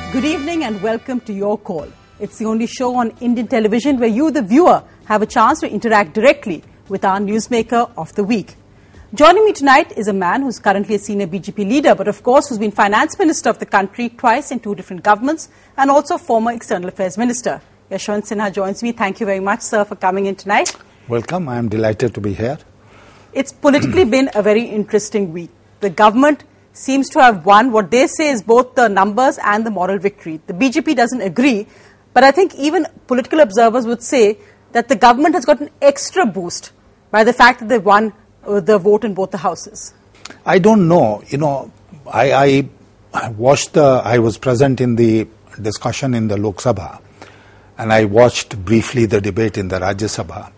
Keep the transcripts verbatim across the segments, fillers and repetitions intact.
Good evening and welcome to Your Call. It's the only show on Indian television where you, the viewer, have a chance to interact directly with our newsmaker of the week. Joining me tonight is a man who's currently a senior B J P leader, but of course who's been finance minister of the country twice in two different governments and also former external affairs minister. Yashwant Sinha joins me. Thank you very much, sir, for coming in tonight. Welcome. I am delighted to be here. It's politically been a very interesting week. The government seems to have won what they say is both the numbers and the moral victory. The B J P doesn't agree, but I think even political observers would say that the government has got an extra boost by the fact that they won the vote in both the houses. I don't know. You know, I, I watched the, I was present in the discussion in the Lok Sabha, and I watched briefly the debate in the Rajya Sabha.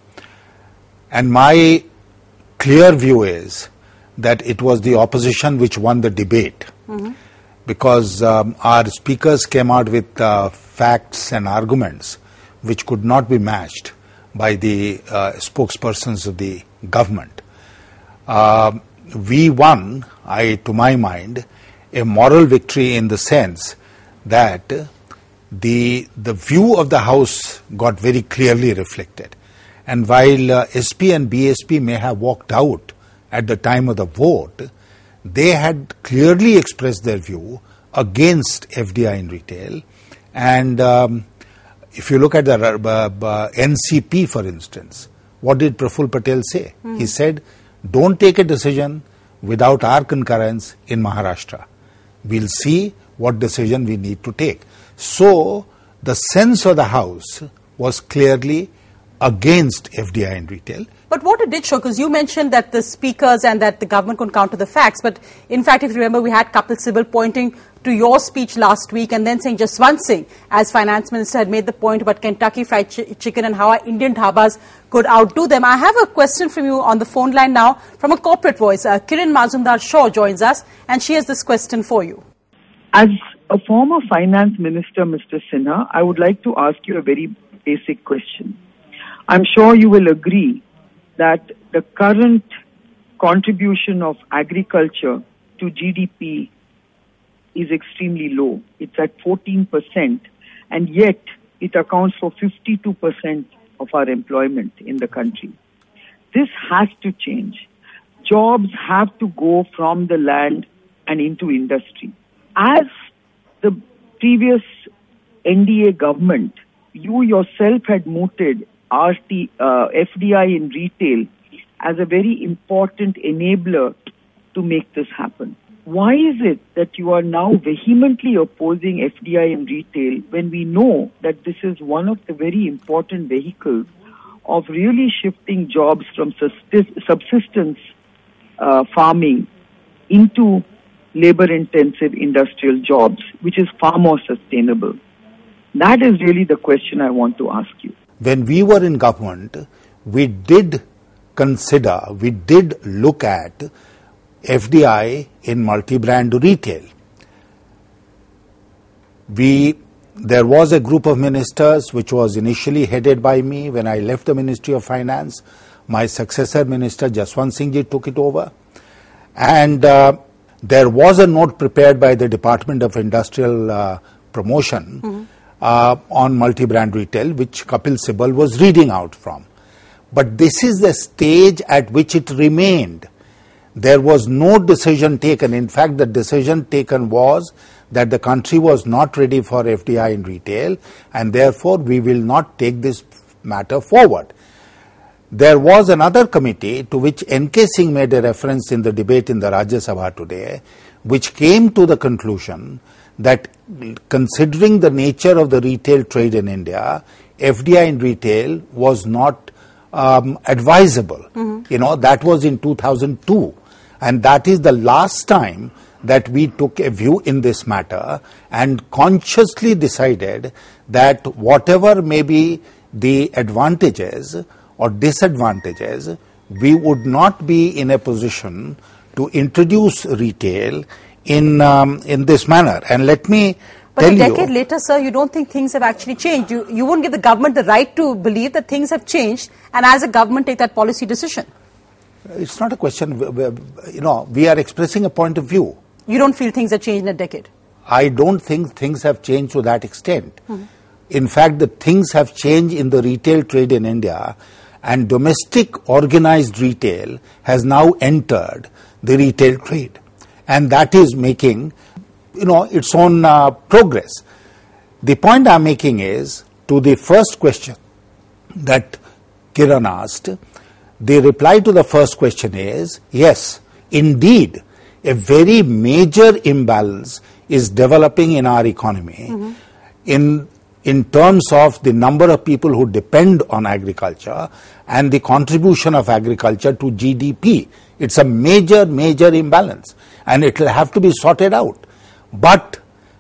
And my clear view is that it was the opposition which won the debate, mm-hmm. because um, our speakers came out with uh, facts and arguments which could not be matched by the uh, spokespersons of the government. Uh, we won, I, to my mind, a moral victory in the sense that the the view of the House got very clearly reflected. And while uh, S P and B S P may have walked out at the time of the vote, they had clearly expressed their view against F D I in retail. And um, if you look at the uh, uh, N C P, for instance, what did Praful Patel say? Mm. He said, don't take a decision without our concurrence in Maharashtra. We'll see what decision we need to take. So the sense of the House was clearly against F D I in retail. But what it did show, because you mentioned that the speakers and that the government couldn't counter the facts, but in fact, if you remember, we had Kapil Sibal pointing to your speech last week and then saying Jaswant Singh, as finance minister, had made the point about Kentucky Fried ch- Chicken and how our Indian dhabas could outdo them. I have a question from you on the phone line now from a corporate voice. Uh, Kiran Mazumdar Shaw joins us, and she has this question for you. As a former finance minister, Mister Sinha, I would like to ask you a very basic question. I'm sure you will agree that the current contribution of agriculture to G D P is extremely low. It's at fourteen percent, and yet it accounts for fifty-two percent of our employment in the country. This has to change. Jobs have to go from the land and into industry. As the previous N D A government, you yourself had mooted R T, uh, F D I in retail as a very important enabler to make this happen. Why is it that you are now vehemently opposing F D I in retail when we know that this is one of the very important vehicles of really shifting jobs from subsistence uh, farming into labor-intensive industrial jobs, which is far more sustainable? That is really the question I want to ask you. When we were in government, we did consider, we did look at F D I in multi-brand retail. We, there was a group of ministers which was initially headed by me. When I left the Ministry of Finance, my successor minister Jaswant Singh ji took it over. And uh, there was a note prepared by the Department of Industrial uh, Promotion mm-hmm. Uh, on multi-brand retail, which Kapil Sibal was reading out from. But this is the stage at which it remained. There was no decision taken. In fact, the decision taken was that the country was not ready for F D I in retail, and therefore we will not take this matter forward. There was another committee to which N K Singh made a reference in the debate in the Rajya Sabha today, which came to the conclusion that considering the nature of the retail trade in India, F D I in retail was not um, advisable. Mm-hmm. You know, that was in two thousand two. And that is the last time that we took a view in this matter and consciously decided that whatever may be the advantages or disadvantages, we would not be in a position to introduce retail in um, in this manner. And let me but tell you... But a decade you, later, sir, you don't think things have actually changed. You, you won't give the government the right to believe that things have changed and as a government take that policy decision. It's not a question, you know, we are expressing a point of view. You don't feel things have changed in a decade? I don't think things have changed to that extent. Mm-hmm. In fact, the things have changed in the retail trade in India, and domestic organized retail has now entered the retail trade. And that is making, you know, its own uh, progress. The point I'm making is, to the first question that Kiran asked, the reply to the first question is, yes, indeed, a very major imbalance is developing in our economy mm-hmm. in in terms of the number of people who depend on agriculture and the contribution of agriculture to G D P. It's a major, major imbalance, and it will have to be sorted out. But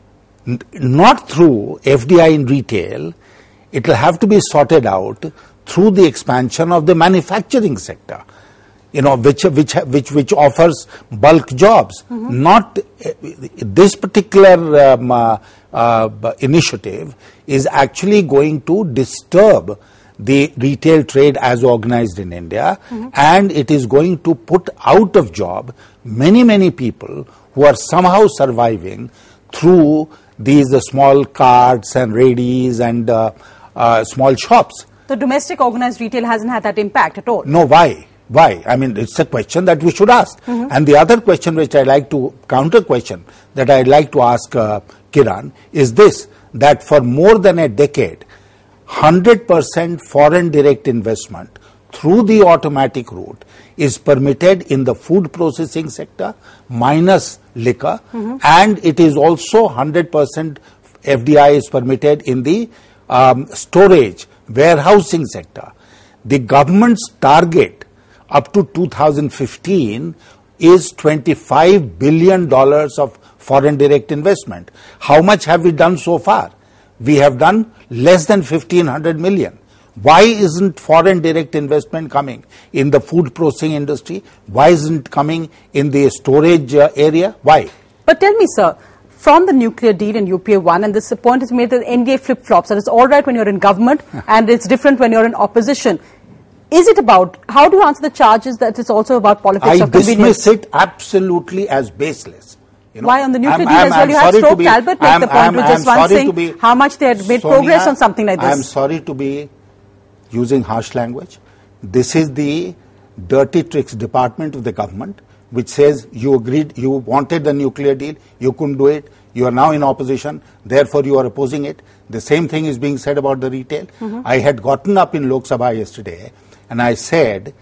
n- not through F D I in retail, it will have to be sorted out through the expansion of the manufacturing sector, you know, which which which which offers bulk jobs. Mm-hmm. Not uh, this particular um, uh, uh, initiative is actually going to disturb the retail trade as organized in India, mm-hmm. and it is going to put out of job many many people who are somehow surviving through these uh, small carts and radies and uh, uh, small shops. The domestic organized retail hasn't had that impact at all. No, why? Why? I mean, it's a question that we should ask. Mm-hmm. And the other question which I'd like to, counter question that I'd like to ask uh, Kiran is this, that for more than a decade, one hundred percent foreign direct investment through the automatic route is permitted in the food processing sector, minus liquor, mm-hmm. and it is also one hundred percent F D I is permitted in the um, storage, warehousing sector. The government's target up to two thousand fifteen is twenty-five billion dollars of foreign direct investment. How much have we done so far? We have done less than fifteen hundred million. Why isn't foreign direct investment coming in the food processing industry? Why isn't it coming in the storage uh, area? Why? But tell me, sir, from the nuclear deal in U P A one, and this point is made that N D A flip-flops, that it's all right when you're in government and it's different when you're in opposition. Is it about, how do you answer the charges that it's also about politics I of convenience? dismiss it absolutely as baseless. You know, why on the nuclear I'm, deal I'm, as well? I'm You had Stoke be, Talbot make I'm, the point I'm, with I'm just one thing, be, how much they had made Sonia, progress on something like this. I'm sorry to be using harsh language. This is the dirty tricks department of the government, which says you agreed, you wanted the nuclear deal, you couldn't do it, you are now in opposition, therefore you are opposing it. The same thing is being said about the retail. Mm-hmm. I had gotten up in Lok Sabha yesterday and I said,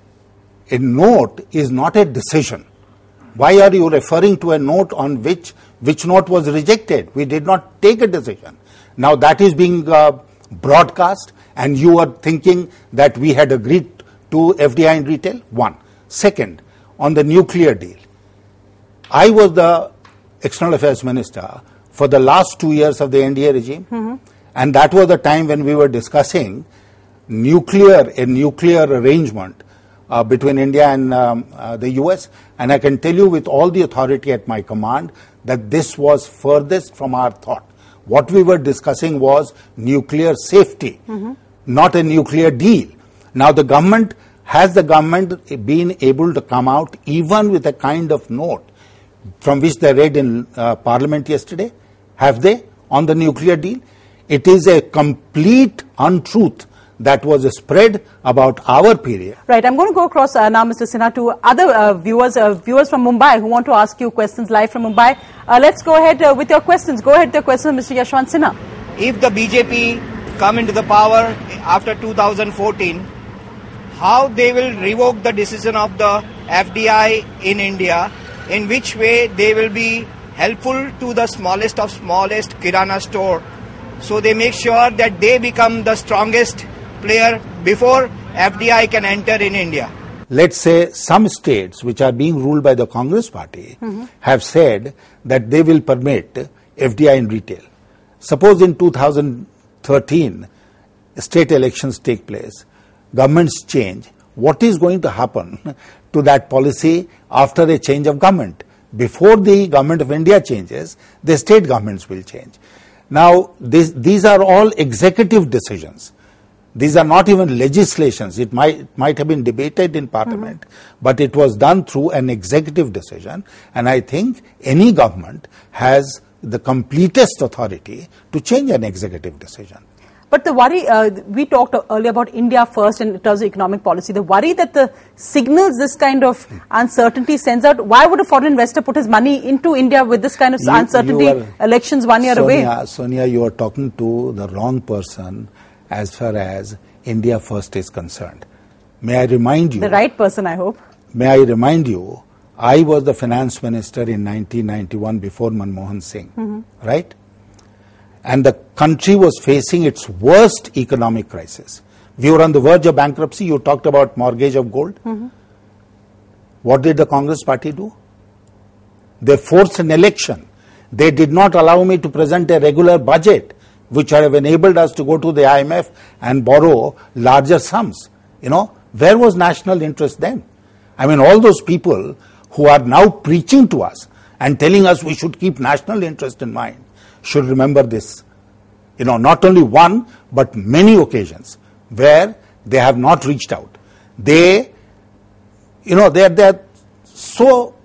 a note is not a decision. Why are you referring to a note on which, which note was rejected? We did not take a decision. Now that is being uh, broadcast, and you are thinking that we had agreed to F D I in retail? One. Second, on the nuclear deal, I was the External Affairs Minister for the last two years of the N D A regime, mm-hmm. and that was the time when we were discussing nuclear, a nuclear arrangement uh, between India and um, uh, the U S, and I can tell you with all the authority at my command that this was furthest from our thought. What we were discussing was nuclear safety, mm-hmm. not a nuclear deal. Now the government, has the government been able to come out even with a kind of note from which they read in uh, Parliament yesterday? Have they on the nuclear deal? It is a complete untruth that was spread about our period. Right. I'm going to go across uh, now, Mister Sinha, to other uh, viewers, uh, viewers from Mumbai who want to ask you questions live from Mumbai. Uh, let's go ahead uh, with your questions. Go ahead with your questions, Mister Yashwant Sinha. If the B J P come into the power after two thousand fourteen, how they will revoke the decision of the F D I in India, in which way they will be helpful to the smallest of smallest Kirana store, so they make sure that they become the strongest player before F D I can enter in India. Let's say some states which are being ruled by the Congress party mm-hmm. have said that they will permit F D I in retail. Suppose in two thousand thirteen state elections take place, governments change. What is going to happen to that policy after a change of government? Before the government of India changes, the state governments will change. Now, this, these are all executive decisions. These are not even legislations. It might, might have been debated in Parliament, mm-hmm. but it was done through an executive decision. And I think any government has the completest authority to change an executive decision. But the worry, uh, we talked earlier about India first in terms of economic policy. The worry that the signals this kind of uncertainty sends out, why would a foreign investor put his money into India with this kind of you, uncertainty, you are, elections one year Sonia, away? Sonia, you are talking to the wrong person as far as India first is concerned. May I remind you... The right person, I hope. May I remind you, I was the finance minister in nineteen ninety-one before Manmohan Singh, mm-hmm. right? And the country was facing its worst economic crisis. We were on the verge of bankruptcy. You talked about mortgage of gold. Mm-hmm. What did the Congress party do? They forced an election. They did not allow me to present a regular budget, which would have enabled us to go to the I M F and borrow larger sums. You know, where was national interest then? I mean, all those people who are now preaching to us and telling us we should keep national interest in mind should remember this. You know, not only one, but many occasions where they have not reached out. They, you know, they are, they are so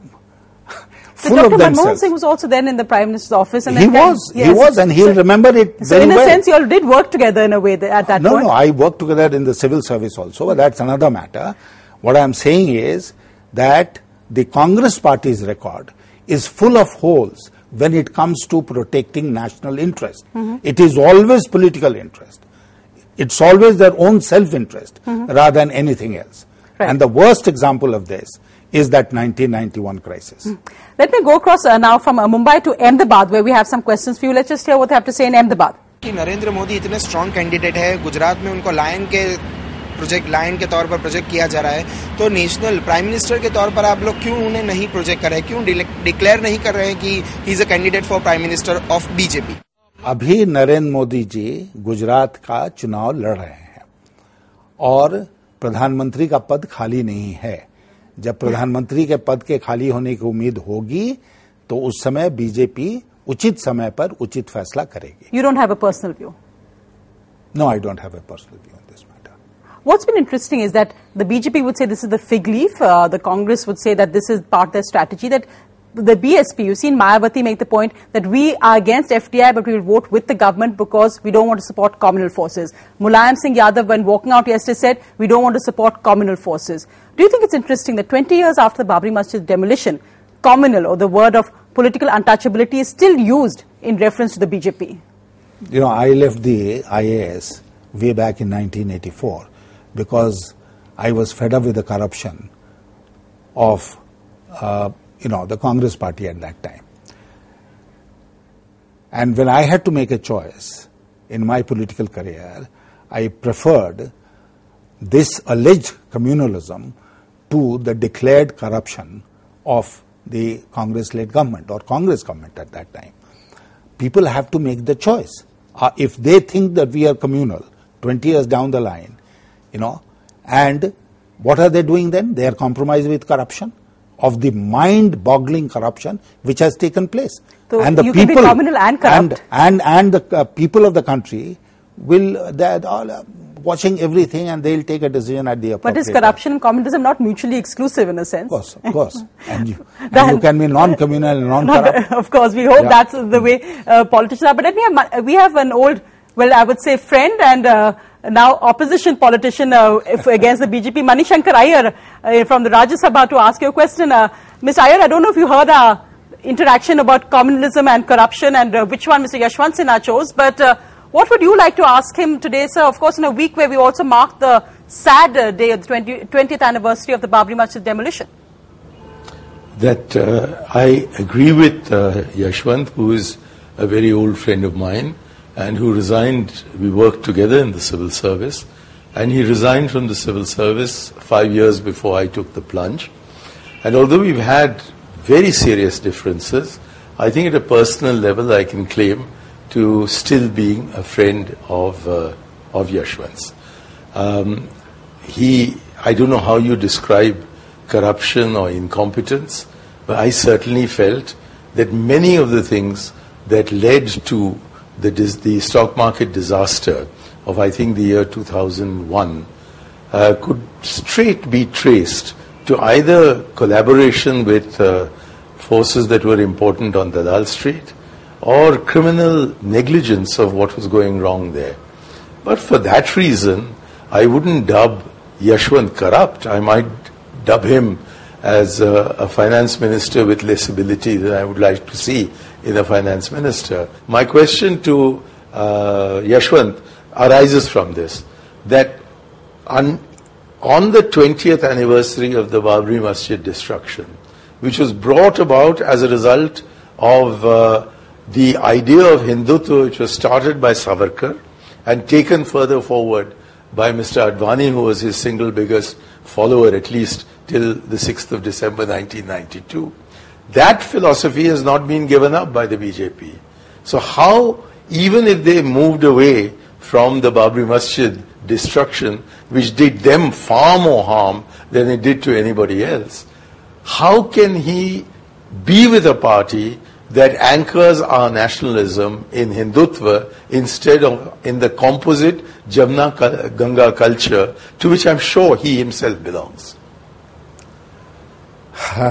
full Doctor of themselves. Manmohan Singh was also then in the Prime Minister's office. And he then was, yes. he was, and he'll so, remember it so very in a well. sense, you all did work together in a way at that no, point. No, no, I worked together in the civil service also, but that's another matter. What I am saying is that the Congress party's record is full of holes when it comes to protecting national interest. Mm-hmm. It is always political interest. It's always their own self-interest mm-hmm. rather than anything else. Right. And the worst example of this is that nineteen ninety-one crisis. Mm. Let me go across uh, now from uh, Mumbai to Ahmedabad, where we have some questions for you. Let's just hear what they have to say in Ahmedabad. कि नरेंद्र मोदी इतने strong candidate है, गुजरात में उनको lion के project lion के तौर पर project किया जा रहा है, तो नेशनल प्राइम मिनिस्टर के तौर पर आप लोग क्यों उन्हें नहीं प्रोजेक्ट कर रहे हैं, क्यों डिक्लेयर नहीं कर रहे हैं कि he is a candidate for prime minister of BJP? अभी नरेंद्र मोदी जी गुजरात का चुनाव लड़ रहे हैं और प्रधानमंत्री का पद खाली नहीं है. जब प्रधानमंत्री के पद के खाली होने की उम्मीद होगी तो उस समय बीजेपी उचित समय पर उचित फैसला करेगी. You don't have a personal view? No, I don't have a personal view on this matter. What's been interesting is that the B J P would say this is the fig leaf, uh, the Congress would say that this is part of their strategy, that the B S P, you've seen Mayawati make the point that we are against F D I but we will vote with the government because we don't want to support communal forces. Mulayam Singh Yadav, when walking out yesterday, said we don't want to support communal forces. Do you think it's interesting that twenty years after the Babri Masjid demolition, communal or the word of political untouchability is still used in reference to the B J P? You know, I left the I A S way back in nineteen eighty-four because I was fed up with the corruption of uh, you know, the Congress party at that time. And when I had to make a choice in my political career, I preferred this alleged communalism to the declared corruption of the Congress-led government or Congress government at that time. People have to make the choice. Uh, if they think that we are communal twenty years down the line, you know, and what are they doing then? They are compromised with corruption, of the mind-boggling corruption which has taken place. So and the you people can be communal and corrupt. And, and, and the uh, people of the country will, they're all uh, watching everything and they'll take a decision at the appropriate But is corruption and communism not mutually exclusive in a sense? Of course, of course. and, you, and you can be non-communal and non-corrupt. Of course, we hope yeah. that's the way uh, politicians are. But let me have, we have an old, well, I would say friend and uh, now opposition politician uh, if against the B J P, Manishankar Iyer uh, from the Rajya Sabha to ask you a question. Uh, Mister Iyer, I don't know if you heard our interaction about communalism and corruption and uh, which one Mister Yashwant Sinha chose, but uh, what would you like to ask him today, sir? Of course, in a week where we also mark the sad uh, day of the twentieth anniversary of the Babri Masjid demolition. That uh, I agree with uh, Yashwant, who is a very old friend of mine, and who resigned. We worked together in the civil service, and he resigned from the civil service five years before I took the plunge. And although we've had very serious differences, I think at a personal level I can claim to still being a friend of uh, of Yashwant's. Um, he, I don't know how you describe corruption or incompetence, but I certainly felt that many of the things that led to The, the stock market disaster of, I think, the year two thousand one uh, could straight be traced to either collaboration with uh, forces that were important on Dalal Street or criminal negligence of what was going wrong there. But for that reason, I wouldn't dub Yashwant corrupt. I might dub him as a, a finance minister with less ability than I would like to see in a finance minister. My question to uh, Yashwant arises from this, that on, on the twentieth anniversary of the Babri Masjid destruction, which was brought about as a result of uh, the idea of Hindutva, which was started by Savarkar and taken further forward by Mister Advani, who was his single biggest follower, at least till the sixth of December nineteen ninety-two. That philosophy has not been given up by the B J P. So how, even if they moved away from the Babri Masjid destruction, which did them far more harm than it did to anybody else, how can he be with a party that anchors our nationalism in Hindutva instead of in the composite Jamna Ganga culture to which I'm sure he himself belongs? Uh,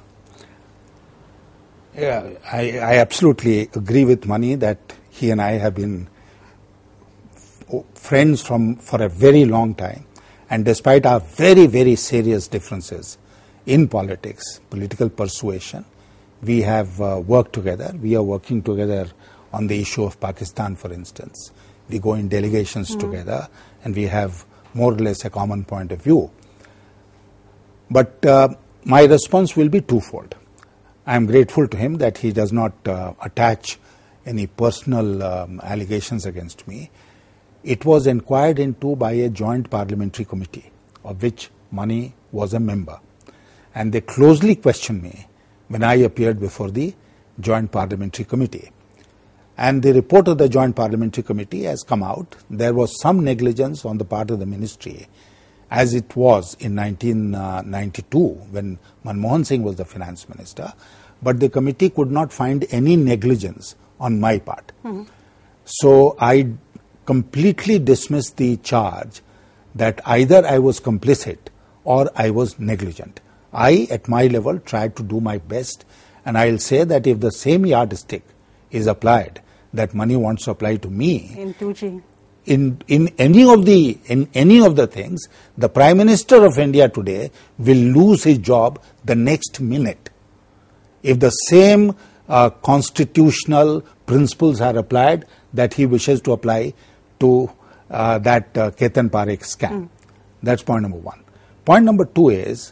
yeah, I, I absolutely agree with Mani that he and I have been friends from for a very long time, and despite our very, very serious differences in politics, political persuasion, we have uh, worked together. We are working together on the issue of Pakistan, for instance. We go in delegations mm. together, and we have more or less a common point of view. But uh, my response will be twofold. I am grateful to him that he does not uh, attach any personal um, allegations against me. It was inquired into by a joint parliamentary committee, of which Mani was a member. And they closely questioned me when I appeared before the Joint Parliamentary Committee. And the report of the Joint Parliamentary Committee has come out. There was some negligence on the part of the ministry, as it was in nineteen ninety-two when Manmohan Singh was the finance minister, but the committee could not find any negligence on my part. Mm-hmm. So I completely dismissed the charge that either I was complicit or I was negligent. I, at my level, tried to do my best, and I'll say that if the same yardstick is applied that Mani wants to apply to me in two G, in in any of the in any of the things, the Prime Minister of India today will lose his job the next minute. If the same uh, constitutional principles are applied that he wishes to apply to uh, that uh, Ketan Parekh scam. Mm. That's point number one. Point number two is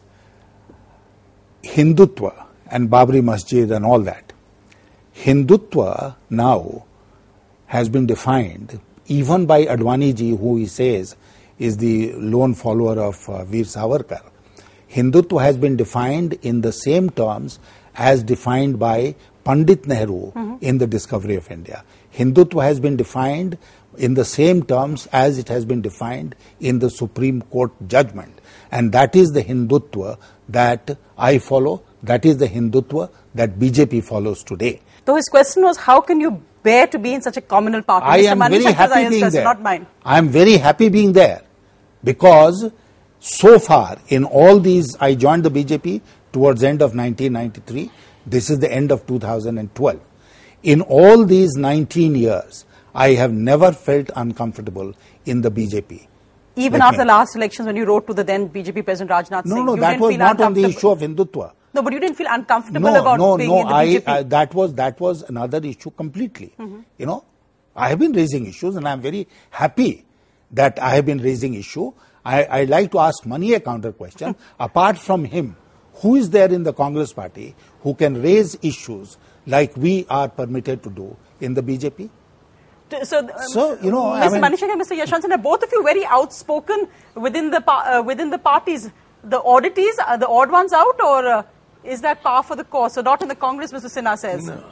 Hindutva and Babri Masjid and all that. Hindutva now has been defined even by Advani ji, who he says is the lone follower of uh, Veer Savarkar. Hindutva has been defined in the same terms as defined by Pandit Nehru mm-hmm. in the discovery of India. Hindutva has been defined in the same terms as it has been defined in the Supreme Court judgment. And that is the Hindutva that I follow, that is the Hindutva that B J P follows today. So his question was, how can you bear to be in such a communal party? I am very happy being there. Not mine. I am very happy being there because so far in all these, I joined the B J P towards the end of nineteen ninety-three. This is the end of two thousand twelve. In all these nineteen years, I have never felt uncomfortable in the B J P. Even Let after me. the last elections when you wrote to the then B J P President Rajnath No, Singh, no, you that didn't was feel not on the issue of Hindutva. No, but you didn't feel uncomfortable no, about no, being no, in the I, B J P? I, that was that was another issue completely. Mm-hmm. You know, I have been raising issues and I am very happy that I have been raising issue. I, I like to ask Mani a counter question. Apart from him, who is there in the Congress party who can raise issues like we are permitted to do in the B J P? So, um, so you know, Mister I mean, Manish and Mister Yashwant Sinha, both of you very outspoken within the uh, within the parties. The oddities, are the odd ones out, or uh, is that par for the course? So not in the Congress, Mister Sinha says. No.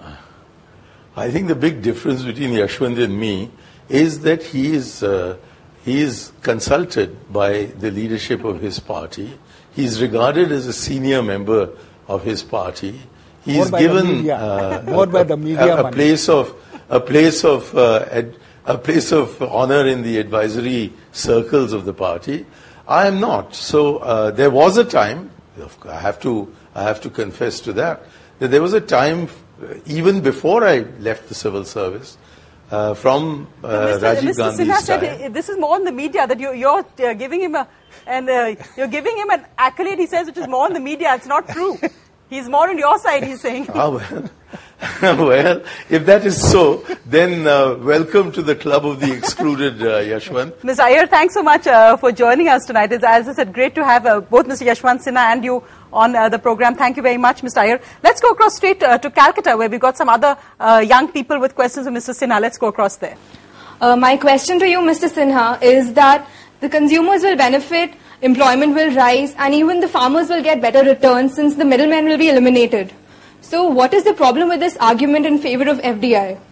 I think the big difference between Yashwant and me is that he is uh, he is consulted by the leadership of his party. He is regarded as a senior member of his party. He is given uh, More by the media a, a place of a place of uh, ad, a place of honor in the advisory circles of the party. I am not. So uh, there was a time. I have to I have to confess to that that there was a time even before I left the civil service, uh, from uh, Mister Rajiv Mister Gandhi's Sinha time. said this is more in the media, that you, you're uh, giving him a, and uh, you're giving him an accolade, he says, which is more in the media. It's not true. He's more on your side, he's saying. Ah, well. Well, if that is so, then uh, welcome to the club of the excluded, uh, Yashwant. Mister Iyer, thanks so much uh, for joining us tonight. It's, as I said, great to have uh, both Mister Yashwant Sinha and you on uh, the program. Thank you very much, Mister Iyer. Let's go across straight uh, to Calcutta, where we've got some other uh, young people with questions for Mister Sinha. Let's go across there. Uh, my question to you, Mister Sinha, is that the consumers will benefit, employment will rise, and even the farmers will get better returns since the middlemen will be eliminated. So what is the problem with this argument in favor of F D I?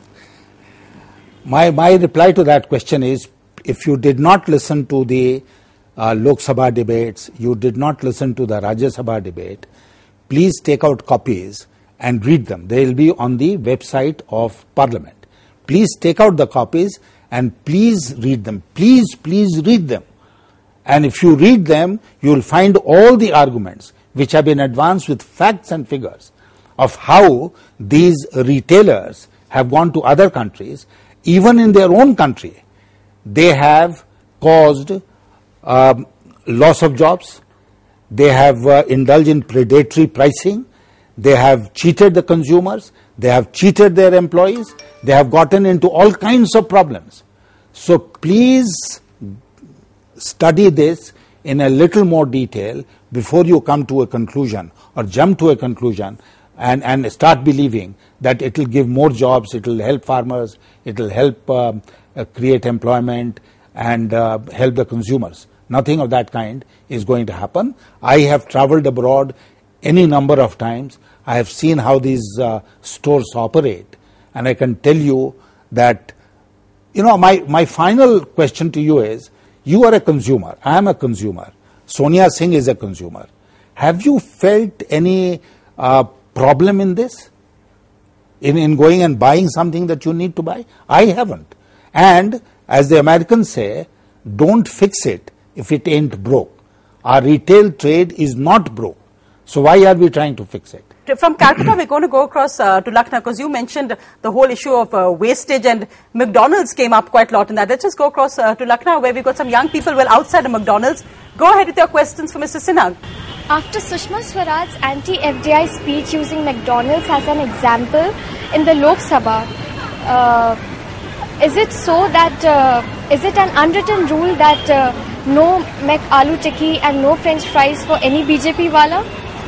My, my reply to that question is, if you did not listen to the uh, Lok Sabha debates, you did not listen to the Rajya Sabha debate, please take out copies and read them. They will be on the website of Parliament. Please take out the copies and please read them. Please, please read them. And if you read them, you will find all the arguments which have been advanced with facts and figures of how these retailers have gone to other countries. Even in their own country, they have caused um, loss of jobs, they have uh, indulged in predatory pricing, they have cheated the consumers, they have cheated their employees, they have gotten into all kinds of problems. So please study this in a little more detail before you come to a conclusion or jump to a conclusion and, and start believing that it will give more jobs, it will help farmers, it will help uh, uh, create employment and uh, help the consumers. Nothing of that kind is going to happen. I have traveled abroad any number of times. I have seen how these uh, stores operate, and I can tell you that, you know, my, my final question to you is, you are a consumer, I am a consumer, Sonia Singh is a consumer. Have you felt any uh, problem in this? In, in going and buying something that you need to buy? I haven't. And as the Americans say, don't fix it if it ain't broke. Our retail trade is not broke. So why are we trying to fix it? From Calcutta, we're going to go across uh, to Lucknow, because you mentioned the whole issue of uh, wastage, and McDonald's came up quite a lot in that. Let's just go across uh, to Lucknow, where we've got some young people well outside of McDonald's. Go ahead with your questions for Mister Sinha. After Sushma Swaraj's anti-F D I speech using McDonald's as an example in the Lok Sabha, uh, is it so that, uh, is it an unwritten rule that uh, no Mac Aloo Tikki and no French fries for any B J P wala?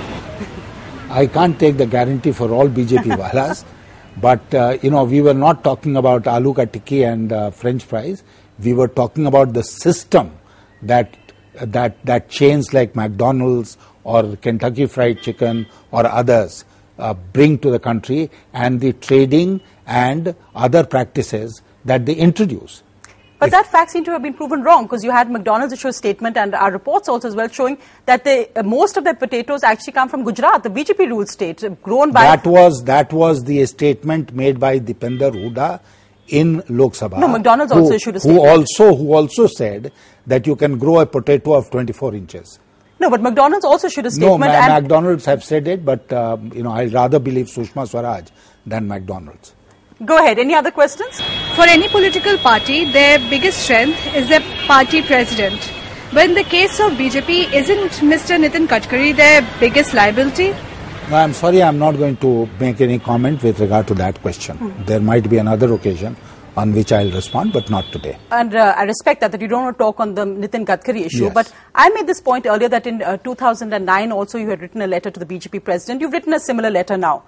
I can't take the guarantee for all B J P walas, but uh, you know, we were not talking about aloo ka tikki and uh, French fries. We were talking about the system that that that chains like McDonald's or Kentucky Fried Chicken or others uh, bring to the country, and the trading and other practices that they introduce. But if that fact seemed to have been proven wrong, because you had McDonald's issue a statement, and our reports also as well showing that they, uh, most of their potatoes actually come from Gujarat, the B J P-ruled state, grown by... That was, that was the statement made by Dipender Hooda in Lok Sabha. No, McDonald's who, also issued a statement. Who also, who also said that you can grow a potato of twenty-four inches. No, but McDonald's also issued a statement. No, Ma- and McDonald's have said it, but uh, you know, I'd rather believe Sushma Swaraj than McDonald's. Go ahead. Any other questions? For any political party, their biggest strength is their party president. But in the case of B J P, isn't Mister Nitin Gadkari their biggest liability? No, I'm sorry, I'm not going to make any comment with regard to that question. Hmm. There might be another occasion on which I'll respond, but not today. And uh, I respect that, that you don't want to talk on the Nitin Gadkari issue. Yes. But I made this point earlier that in uh, two thousand nine also you had written a letter to the B J P president. You've written a similar letter now.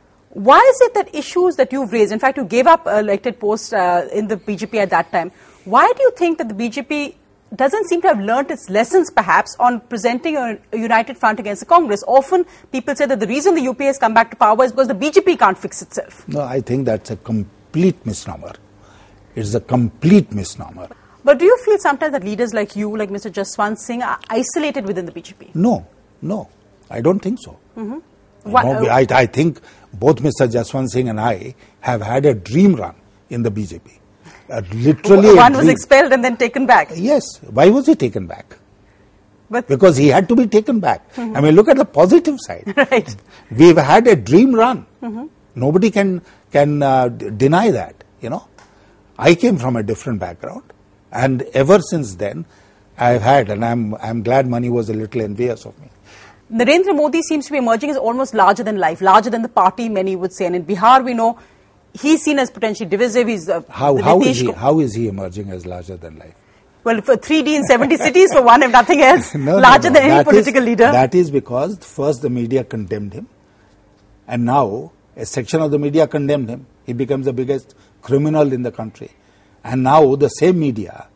Why is it that issues that you've raised, in fact, you gave up elected posts uh, in the B J P at that time, why do you think that the B J P doesn't seem to have learnt its lessons, perhaps, on presenting a, a united front against the Congress? Often people say that the reason the U P A has come back to power is because the B J P can't fix itself. No, I think that's a complete misnomer. It's a complete misnomer. But do you feel sometimes that leaders like you, like Mister Jaswant Singh, are isolated within the B J P? No, no, I don't think so. Mm-hmm. What, no, I, I think both Mister Jaswant Singh and I have had a dream run in the B J P. Uh, literally, one was expelled and then taken back. Yes. Why was he taken back? But because he had to be taken back. Mm-hmm. I mean, look at the positive side. Right. We've had a dream run. Mm-hmm. Nobody can can uh, d- deny that, you know. I came from a different background, and ever since then, I've had, and I'm I'm glad Mani was a little envious of me. Narendra Modi seems to be emerging as almost larger than life, larger than the party, many would say. And in Bihar, we know he's seen as potentially divisive. He's uh, how how is he how is he emerging as larger than life? Well, for three D in seventy cities, for one, if nothing else, no, larger no, no. than any that political is, leader. That is because first the media condemned him, and now a section of the media condemned him. He becomes the biggest criminal in the country, and now the same media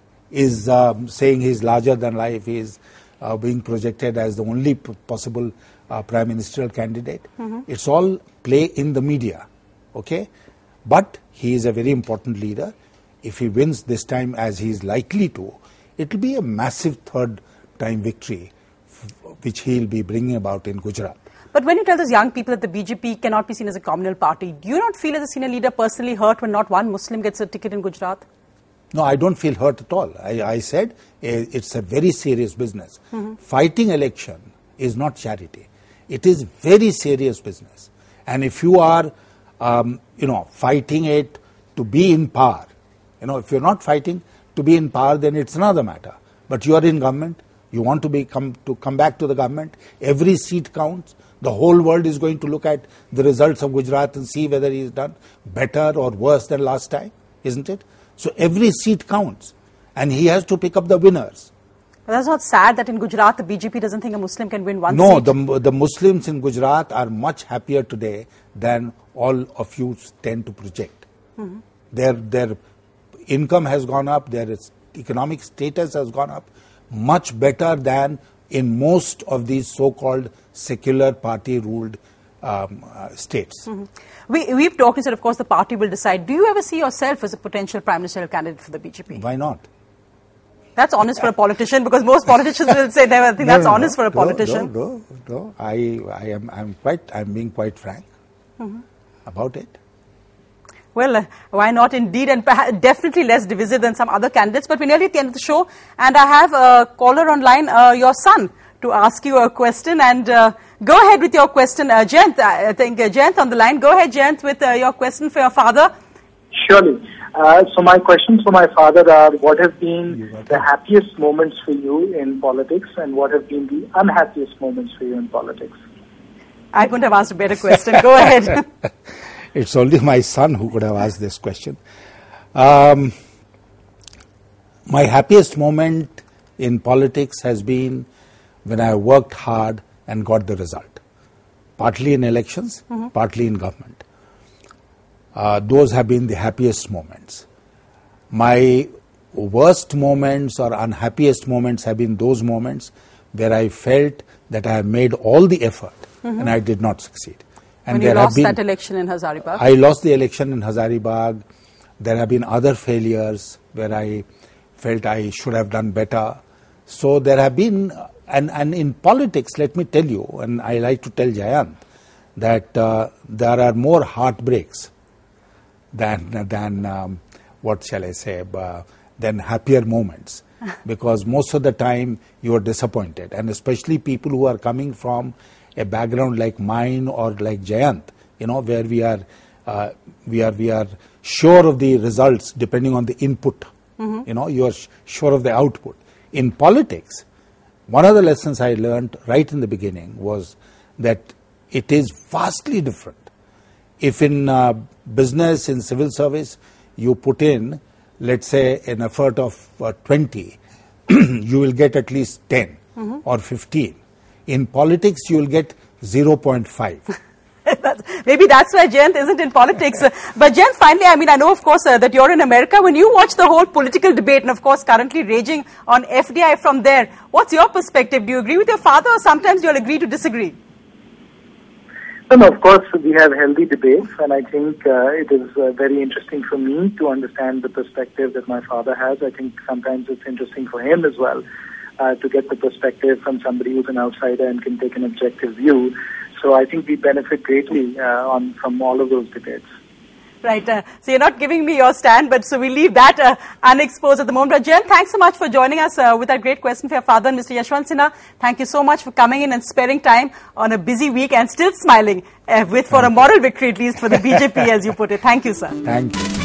is um, saying he's larger than life. He is uh, being projected as the only p- possible uh, prime ministerial candidate. Mm-hmm. It's all play in the media, okay? But he is a very important leader. If he wins this time, as he is likely to, it will be a massive third time victory, f- which he will be bringing about in Gujarat. But when you tell those young people that the B J P cannot be seen as a communal party, do you not feel as a senior leader personally hurt when not one Muslim gets a ticket in Gujarat? No, I don't feel hurt at all. I, I said eh, it's a very serious business. Mm-hmm. Fighting election is not charity. It is very serious business. And if you are, um, you know, fighting it to be in power, you know, if you're not fighting to be in power, then it's another matter. But you are in government. You want to be come to come back to the government. Every seat counts. The whole world is going to look at the results of Gujarat and see whether he's done better or worse than last time, isn't it? So every seat counts, and he has to pick up the winners. But that's not sad that in Gujarat the B J P doesn't think a Muslim can win one no, seat. No, the, the Muslims in Gujarat are much happier today than all of you tend to project. Mm-hmm. Their their income has gone up, their economic status has gone up, much better than in most of these so-called secular party-ruled um, uh, states. Mm-hmm. We, we've talked and said, of course, the party will decide. Do you ever see yourself as a potential prime ministerial candidate for the B J P? Why not? That's honest for a politician, because most politicians will say never. I think no, that's no, honest no, for a politician. No, no, no. no. I, I am, I'm quite, I'm being quite frank mm-hmm. about it. Well, uh, why not indeed, and perhaps definitely less divisive than some other candidates. But we're nearly at the end of the show, and I have a caller online, uh, your son, to ask you a question. And uh, go ahead with your question, uh, Jayant. I think uh, Jayant on the line. Go ahead, Jayant, with uh, your question for your father. Surely. Uh, so my questions for my father are: what have been the happiest moments for you in politics, and what have been the unhappiest moments for you in politics? I couldn't have asked a better question. Go ahead. It's only my son who could have asked this question. Um, my happiest moment in politics has been when I worked hard and got the result. Partly in elections, mm-hmm. partly in government. Uh, those have been the happiest moments. My worst moments or unhappiest moments have been those moments where I felt that I have made all the effort mm-hmm. and I did not succeed. And when you lost been, that election in Hazaribagh? I lost the election in Hazaribagh. There have been other failures where I felt I should have done better. So there have been, and, and in politics, let me tell you, and I like to tell Jayant, that uh, there are more heartbreaks than, than um, what shall I say, uh, than happier moments. Because most of the time you are disappointed, and especially people who are coming from a background like mine or like Jayant, you know, where we are, uh, we are, we are sure of the results depending on the input. Mm-hmm. You know, you are sh- sure of the output. In politics, one of the lessons I learned right in the beginning was that it is vastly different. If in uh, business, in civil service, you put in, let's say, an effort of uh, twenty, you will get at least ten mm-hmm. or fifteen. In politics, you will get zero point five. that's, maybe that's why Jayant isn't in politics. Uh, but Jayant, finally, I mean, I know, of course, uh, that you're in America. When you watch the whole political debate, and of course, currently raging on F D I from there, what's your perspective? Do you agree with your father, or sometimes you'll agree to disagree? No, no, of course, we have healthy debates, and I think uh, it is uh, very interesting for me to understand the perspective that my father has. I think sometimes it's interesting for him as well. Uh, to get the perspective from somebody who's an outsider and can take an objective view. So I think we benefit greatly uh, on from all of those debates. Right. Uh, so you're not giving me your stand, but so we leave that uh, unexposed at the moment. But Jayant, thanks so much for joining us uh, with that great question for your father, Mister Yashwant Sinha. Thank you so much for coming in and sparing time on a busy week and still smiling uh, with for a moral victory, at least for the B J P, as you put it. Thank you, sir. Thank you.